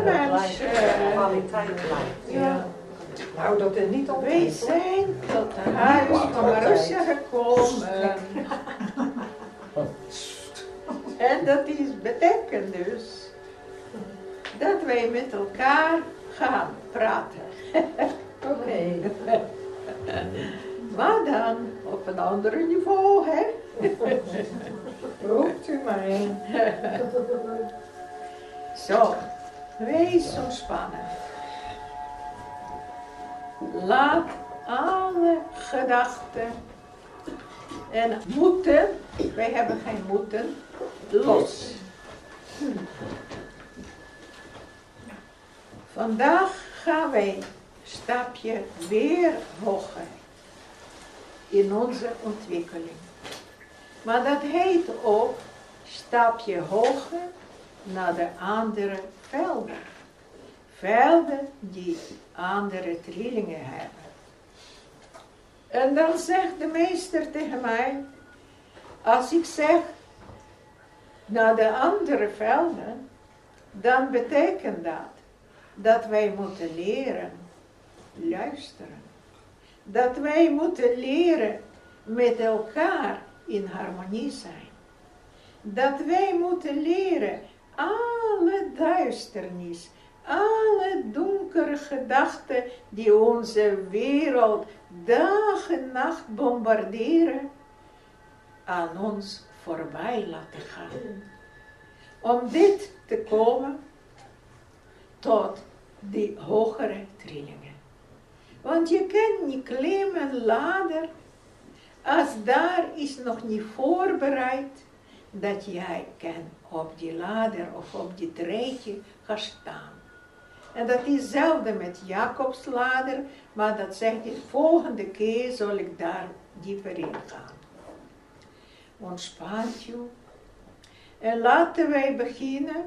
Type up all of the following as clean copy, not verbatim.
mensen. Kwaliteit blijft. Ja. Nou, dat is niet Wij altijd. zijn tot het huis van Marussia gekomen. En dat betekent dus dat wij met elkaar gaan praten. Oké. Maar dan op een ander niveau, hè? Roept u maar in. Zo, wees ontspannen. Laat alle gedachten en moeten, wij hebben geen moeten, los. Vandaag gaan wij een stapje weer hoger in onze ontwikkeling. Maar dat heet ook stapje hoger naar de andere velden. Velden die andere trillingen hebben. En dan zegt de meester tegen mij, als ik zeg naar de andere velden, dan betekent dat wij moeten leren luisteren. Dat wij moeten leren met elkaar in harmonie zijn. Dat wij moeten leren alle duisternis, alle donkere gedachten die onze wereld dag en nacht bombarderen, aan ons voorbij laten gaan. Om dit te komen tot die hogere trillingen. Want je kan niet klimmen een ladder als daar is nog niet voorbereid dat jij kan op die ladder of op die treedje gaan staan. En dat is hetzelfde met Jacobs ladder, maar dat zegt de volgende keer zal ik daar dieper in gaan. Ontspant je. En laten wij beginnen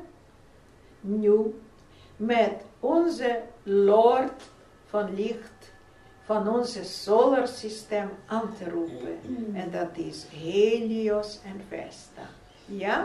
nu met onze Lord van licht, van onze solarsysteem aan te roepen. En dat is Helios en Vesta. Ja?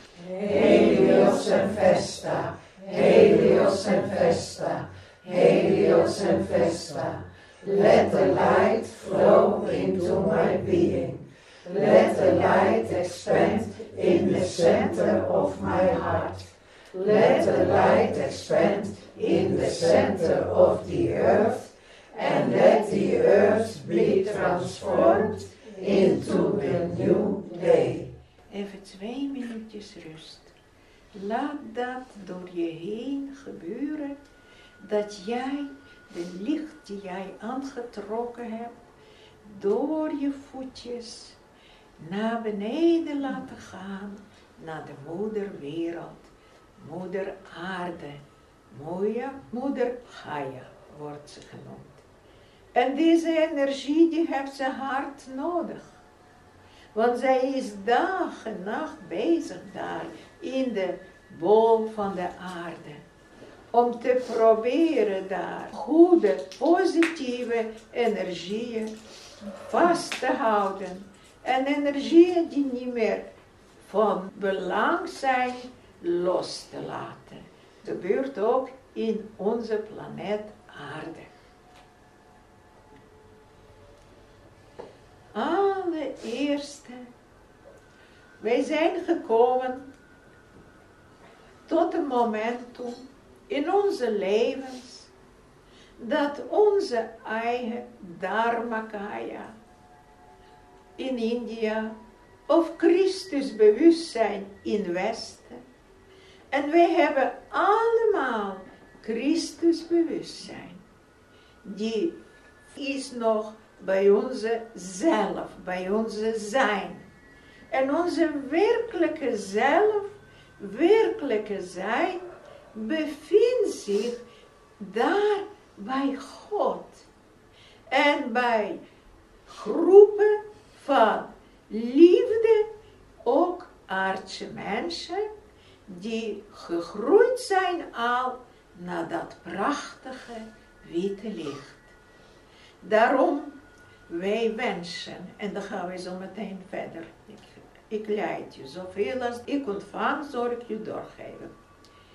Helios en Vesta, Helios en Vesta, Helios en Vesta. Let the light flow into my being. Let the light expand in the center of my heart. Let the light expand in the center of the earth. And let the earth be transformed into the new day. Even 2 minuutjes rust. Laat dat door je heen gebeuren, dat jij de licht die jij aangetrokken hebt, door je voetjes naar beneden laten gaan, naar de moederwereld, moeder aarde, moeder Gaia wordt ze genoemd. En deze energie die heeft ze hard nodig. Want zij is dag en nacht bezig daar in de bol van de aarde. Om te proberen daar goede, positieve energieën vast te houden. En energieën die niet meer van belang zijn, los te laten. Dat gebeurt ook in onze planeet aarde. Allereerste, wij zijn gekomen tot een moment toe in onze levens dat onze eigen Dharmakaya in India of Christus bewustzijn in Westen en wij hebben allemaal Christus bewustzijn die is nog bij onze zelf, bij onze zijn. En onze werkelijke zijn, bevindt zich daar bij God. En bij groepen van liefde, ook aardse mensen, die gegroeid zijn al naar dat prachtige witte licht. Daarom wij wensen, en dan gaan we zo meteen verder. Ik leid je, zoveel als ik ontvang, zal ik je doorgeven.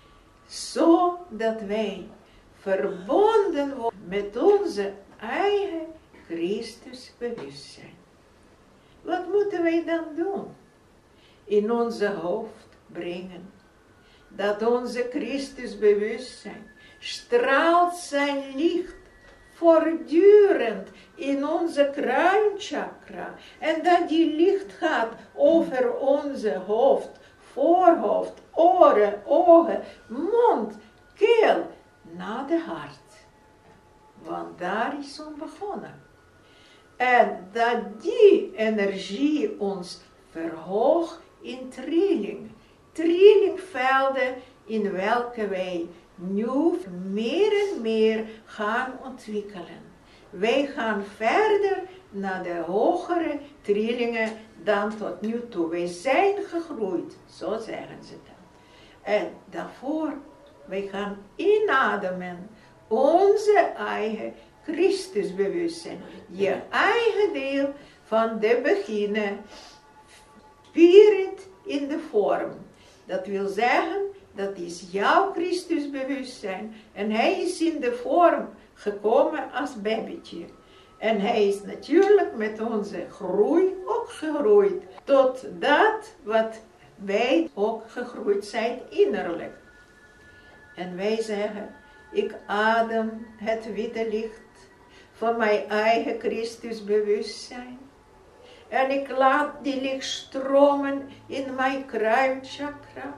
zodat wij verbonden worden met onze eigen Christusbewustzijn. Wat moeten wij dan doen? In onze hoofd brengen dat onze Christusbewustzijn straalt zijn licht voortdurend in onze kruinchakra en dat die licht gaat over onze hoofd, voorhoofd, oren, ogen, mond, keel, naar de hart. Want daar is het begonnen. En dat die energie ons verhoogt in trilling. Trillingvelden in welke wij nu meer en meer gaan ontwikkelen. Wij gaan verder naar de hogere trillingen dan tot nu toe. Wij zijn gegroeid, zo zeggen ze dan. En daarvoor, wij gaan inademen onze eigen Christusbewustzijn. Je eigen deel van de beginnen, spirit in de vorm. Dat wil zeggen, dat is jouw Christusbewustzijn. En hij is in de vorm gekomen als babytje. En hij is natuurlijk met onze groei ook gegroeid. Tot dat wat wij ook gegroeid zijn innerlijk. En wij zeggen, ik adem het witte licht van mijn eigen Christusbewustzijn. En ik laat die licht stromen in mijn kruinchakra,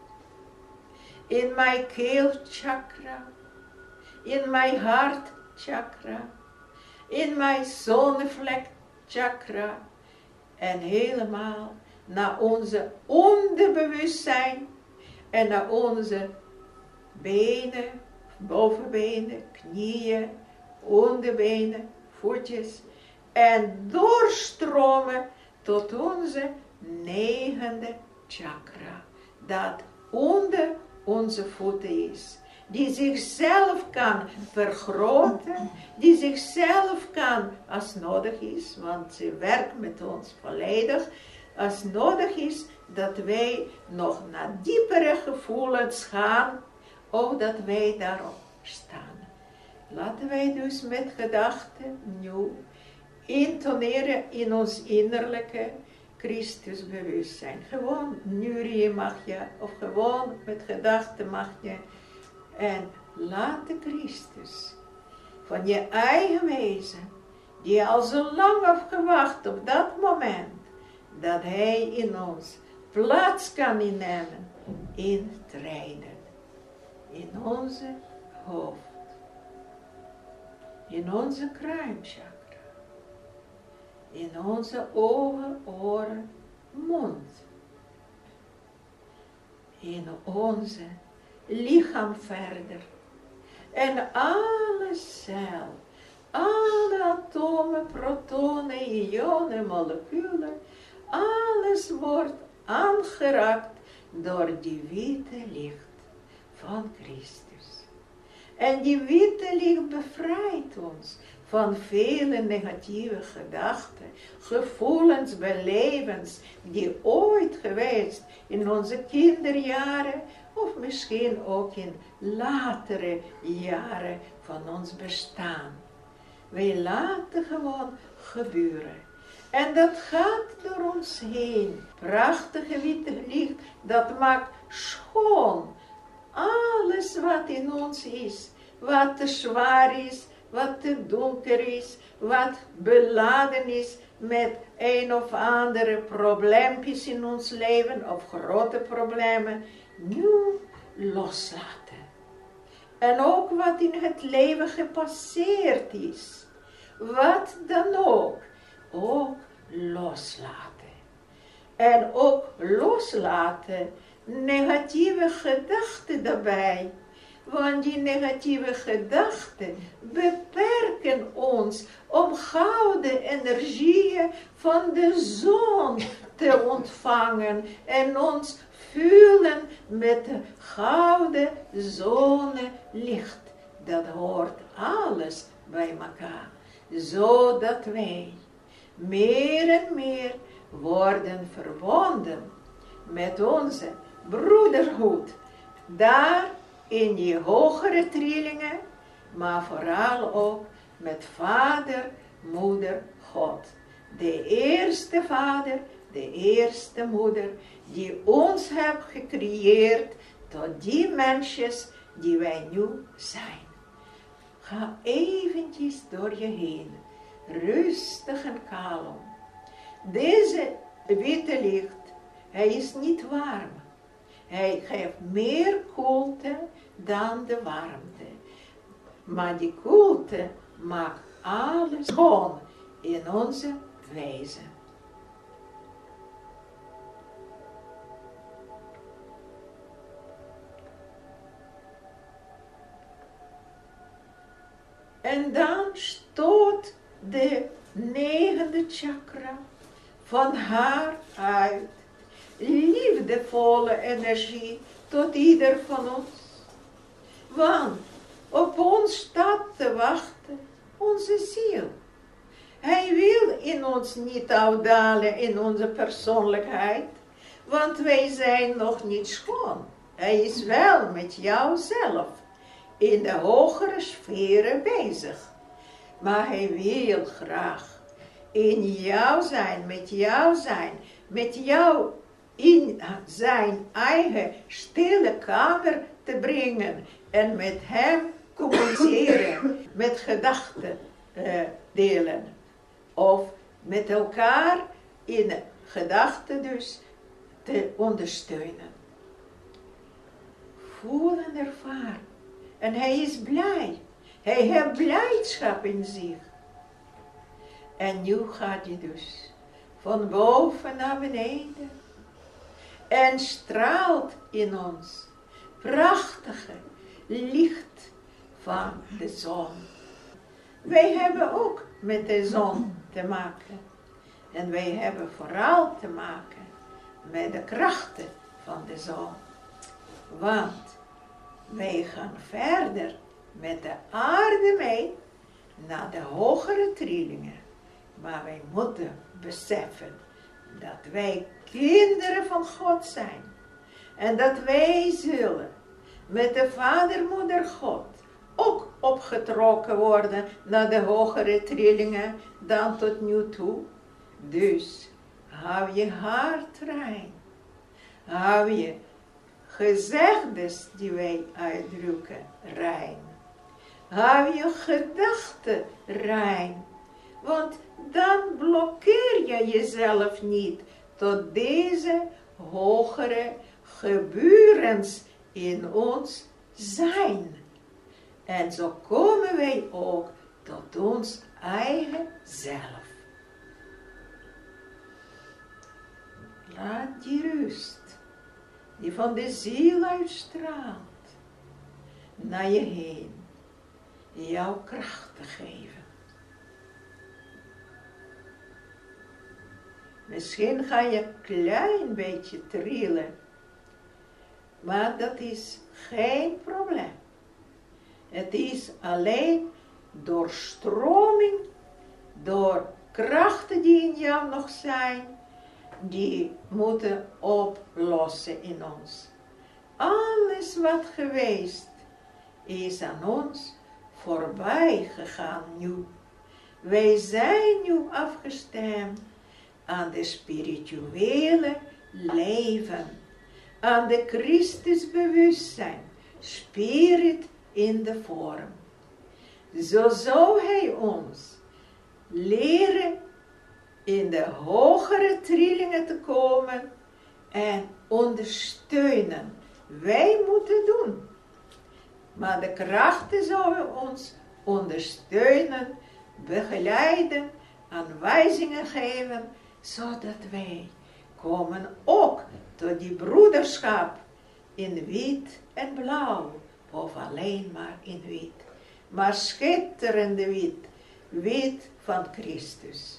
in mijn keelchakra, in mijn hartchakra, in mijn zonnevlekchakra en helemaal naar onze onderbewustzijn en naar onze benen, bovenbenen, knieën, onderbenen, voetjes en doorstromen tot onze 9e chakra, dat onder onze voeten is, die zichzelf kan vergroten, die zichzelf kan, als nodig is, want ze werkt met ons volledig, als nodig is dat wij nog naar diepere gevoelens gaan, ook dat wij daarop staan. Laten wij dus met gedachten nu intoneren in ons innerlijke Christusbewustzijn. Gewoon neurieën mag je, of gewoon met gedachten mag je. En laat de Christus van je eigen wezen, die al zo lang heeft gewacht op dat moment, dat hij in ons plaats kan innemen, intreden. In onze hoofd. In onze kruinchakra. In onze ogen, oren, mond. In onze lichaam verder. En alle cel, alle atomen, protonen, ionen, moleculen, alles wordt aangeraakt door die witte licht van Christus. En die witte licht bevrijdt ons van vele negatieve gedachten, gevoelens, belevens die ooit geweest in onze kinderjaren of misschien ook in latere jaren van ons bestaan. Wij laten gewoon gebeuren. En dat gaat door ons heen. Prachtige witte licht, dat maakt schoon alles wat in ons is. Wat te zwaar is, wat te donker is, wat beladen is met een of andere probleempjes in ons leven, of grote problemen, nu loslaten. En ook wat in het leven gepasseerd is, wat dan ook loslaten. En ook loslaten negatieve gedachten daarbij. Want die negatieve gedachten beperken ons om gouden energieën van de zon te ontvangen en ons vullen met de gouden zonnelicht. Dat hoort alles bij elkaar, zodat wij meer en meer worden verbonden met onze broederhoed. Daar in je hogere trillingen, maar vooral ook met vader, moeder, God. De eerste vader, de eerste moeder, die ons heeft gecreëerd tot die mensjes die wij nu zijn. Ga eventjes door je heen, rustig en kalm. Deze witte licht, hij is niet warm. Hij geeft meer koelte dan de warmte. Maar die koelte maakt alles schoon in onze wezen. En dan stoot de 9e chakra van haar uit. Liefdevolle energie tot ieder van ons. Want op ons staat te wachten onze ziel. Hij wil in ons niet afdalen in onze persoonlijkheid, want wij zijn nog niet schoon. Hij is wel met jou zelf in de hogere sferen bezig. Maar hij wil graag in jou zijn, met jou in zijn eigen stille kamer te brengen en met hem communiceren, met gedachten delen. Of met elkaar in gedachten dus te ondersteunen. Voel en ervaar. En hij is blij. Hij heeft blijdschap in zich. En nu gaat hij dus van boven naar beneden. En straalt in ons prachtige licht van de zon. Wij hebben ook met de zon te maken. En wij hebben vooral te maken met de krachten van de zon. Want wij gaan verder met de aarde mee naar de hogere trillingen. Maar wij moeten beseffen dat wij kinderen van God zijn. En dat wij zullen met de Vader, Moeder, God ook opgetrokken worden naar de hogere trillingen dan tot nu toe. Dus hou je hart rein. Hou je gezegdes die wij uitdrukken rein. Hou je gedachten rein. Want dan blokkeer je jezelf niet tot deze hogere gebeurens in ons zijn. En zo komen wij ook tot ons eigen zelf. Laat die rust, die van de ziel uitstraalt, naar je heen, jouw kracht te geven. Misschien ga je een klein beetje trillen, maar dat is geen probleem. Het is alleen doorstroming, door krachten die in jou nog zijn, die moeten oplossen in ons. Alles wat geweest is aan ons voorbij gegaan nu. Wij zijn nu afgestemd aan de spirituele leven, aan de Christusbewustzijn, spirit in de vorm. Zo zou hij ons leren in de hogere trillingen te komen en ondersteunen. Wij moeten doen. Maar de krachten zullen ons ondersteunen, begeleiden, aanwijzingen geven, zodat wij komen ook tot die broederschap in wit en blauw, of alleen maar in wit. Maar schitterende wit, wit van Christus.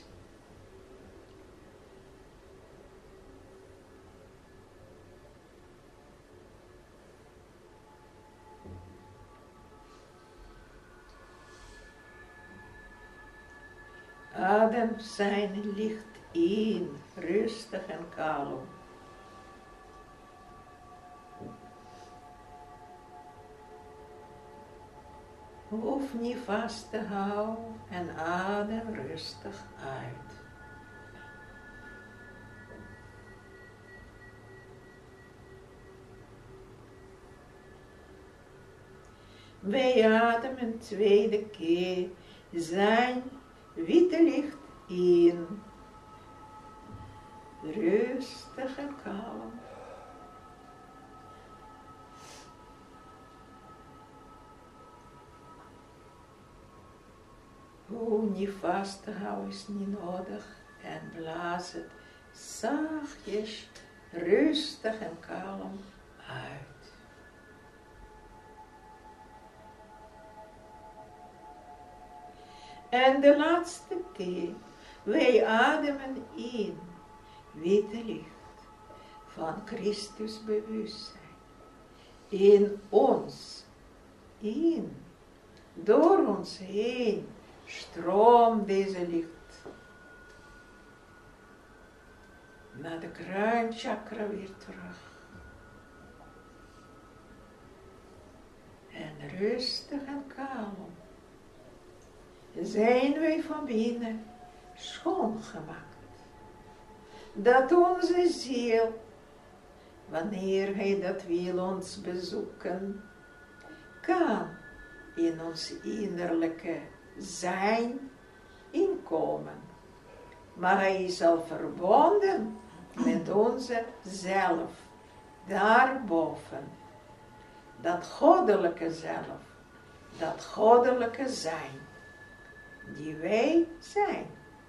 Adem zijn licht in, rustig en kalm. Hoef niet vast te houden en adem rustig uit. Wij ademen tweede keer zijn witte licht in. Rustig en kalm. Niet vast te houden is niet nodig. En blaas het zachtjes, rustig en kalm uit. En de laatste keer, wij ademen in witte licht van Christus bewustzijn. In ons, door ons heen, stroomt deze licht naar de kruinchakra weer terug. En rustig en kalm zijn wij van binnen schoongemaakt. Dat onze ziel, wanneer hij dat wil ons bezoeken, kan in ons innerlijke zijn inkomen. Maar hij is al verbonden met onze zelf, daarboven. Dat goddelijke zelf, dat goddelijke zijn, die wij zijn.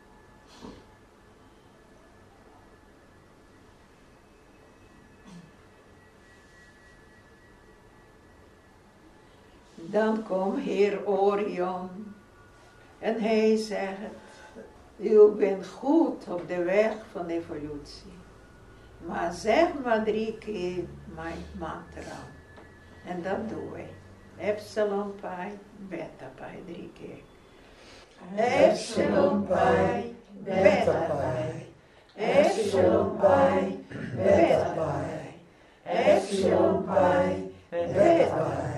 Dan komt Heer Orion en hij zegt, u bent goed op de weg van evolutie. Maar zeg maar 3 keer mijn mantra. En dat doen wij. Epsilon Pi, Beta Pi, 3 keer. Epsilon Pi, Beta Pi. Epsilon Pi, Beta Pi. Epsilon Pi, Beta Pi.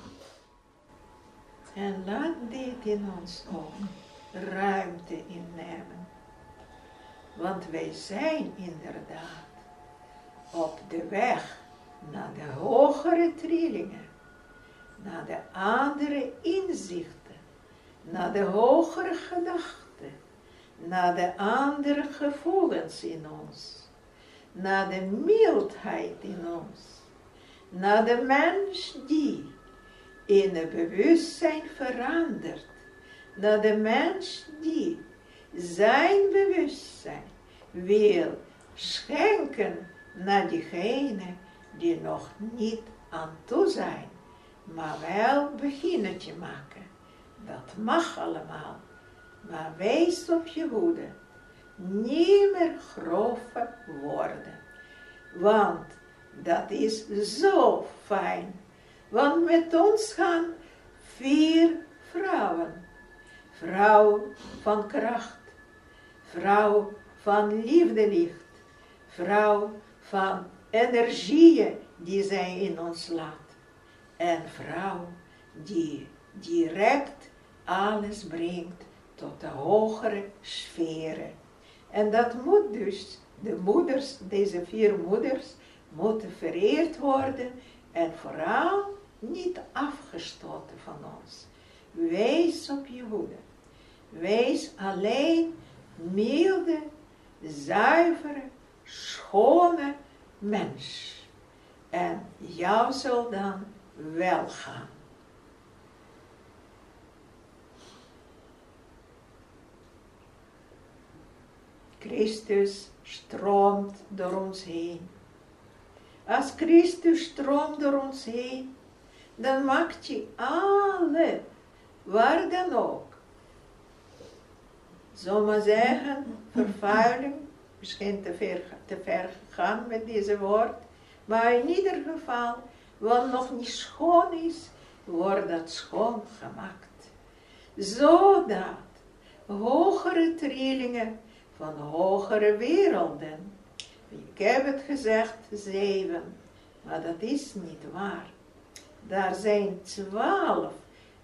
En laat dit in ons ook ruimte innemen. Want wij zijn inderdaad op de weg naar de hogere trillingen, naar de andere inzichten, naar de hogere gedachten, naar de andere gevoelens in ons, naar de mildheid in ons, naar de mens die in het bewustzijn verandert, naar de mens die zijn bewustzijn wil schenken naar diegene die nog niet aan toe zijn, maar wel beginnetje maken. Dat mag allemaal, maar wees op je hoede, niet meer grove woorden, want dat is zo fijn. Want met ons gaan 4 vrouwen. Vrouw van kracht. Vrouw van liefdelicht. Vrouw van energieën die zij in ons laat. En vrouw die direct alles brengt tot de hogere sferen. En dat moet dus, de moeders, deze 4 moeders, moeten vereerd worden en vooral niet afgestoten van ons. Wees op je hoede. Wees alleen milde, zuivere, schone mens. En jou zal dan wel gaan. Christus stroomt door ons heen. Als Christus stroomt door ons heen, dan maakt je alle, waar dan ook. Zomaar zeggen, vervuiling, misschien te ver gegaan met deze woord, maar in ieder geval, wat nog niet schoon is, wordt dat schoon gemaakt. Zodat hogere trillingen van hogere werelden, ik heb het gezegd 7, maar dat is niet waar. Daar zijn 12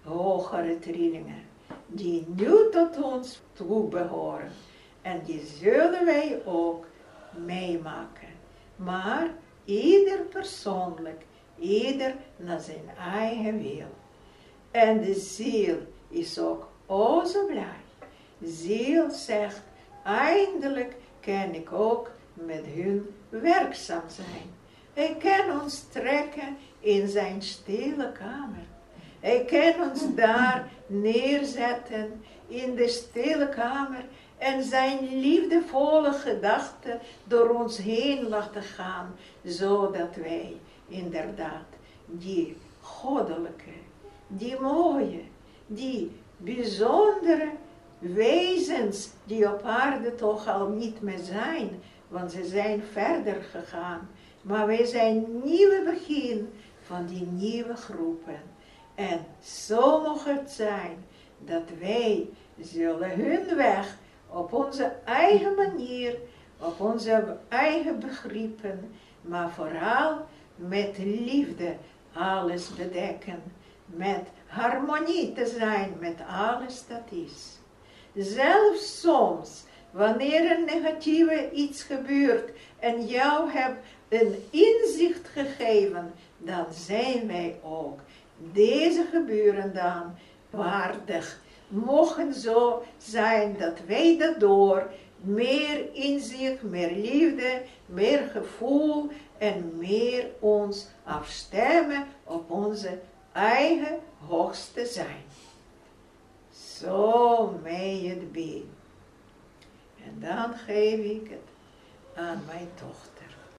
hogere trillingen, die nu tot ons toe behoren. En die zullen wij ook meemaken. Maar ieder persoonlijk, ieder naar zijn eigen wil. En de ziel is ook zo blij. Ziel zegt, eindelijk kan ik ook met hun werkzaam zijn. Hij kan ons trekken in zijn stille kamer. Hij kan ons daar neerzetten in de stille kamer en zijn liefdevolle gedachten door ons heen laten gaan, zodat wij inderdaad die goddelijke, die mooie, die bijzondere wezens die op aarde toch al niet meer zijn, want ze zijn verder gegaan. Maar wij zijn nieuwe begin van die nieuwe groepen. En zo mag het zijn dat wij zullen hun weg op onze eigen manier, op onze eigen begrippen, maar vooral met liefde alles bedekken, met harmonie te zijn met alles dat is. Zelfs soms, wanneer een negatieve iets gebeurt en jou hebt een inzicht gegeven, dan zijn wij ook deze gebeuren dan waardig. Mogen zo zijn dat wij daardoor meer inzicht, meer liefde, meer gevoel en meer ons afstemmen op onze eigen hoogste zijn. Zo may het be. En dan geef ik het aan mijn dochter.